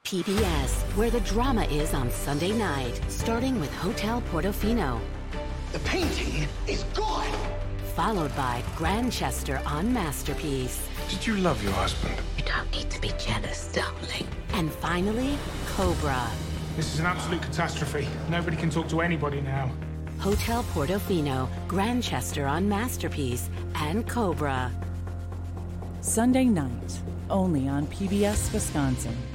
PBS, where the drama is on Sunday night, starting with Hotel Portofino. The painting is gone! Followed by Grantchester on Masterpiece. Did you love your husband? You don't need to be jealous, darling. And finally, Cobra. This is an absolute catastrophe. Nobody can talk to anybody now. Hotel Portofino, Grantchester on Masterpiece, and Cobra. Sunday night, only on PBS Wisconsin.